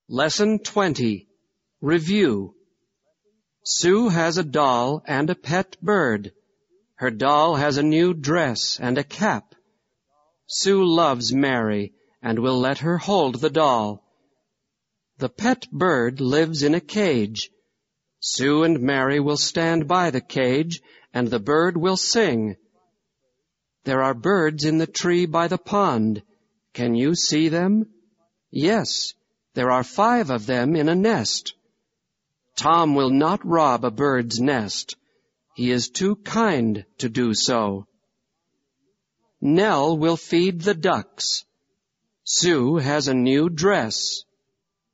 Lesson 20. Review. Sue has a doll and a pet bird. Her doll has a new dress and a cap. Sue loves Mary and will let her hold the doll. The pet bird lives in a cage. Sue and Mary will stand by the cage, and the bird will sing. There are birds in the tree by the pond. Can you see them? Yes, there are 5 of them in a nest. Tom will not rob a bird's nest. He is too kind to do so. Nell will feed the ducks. Sue has a new dress.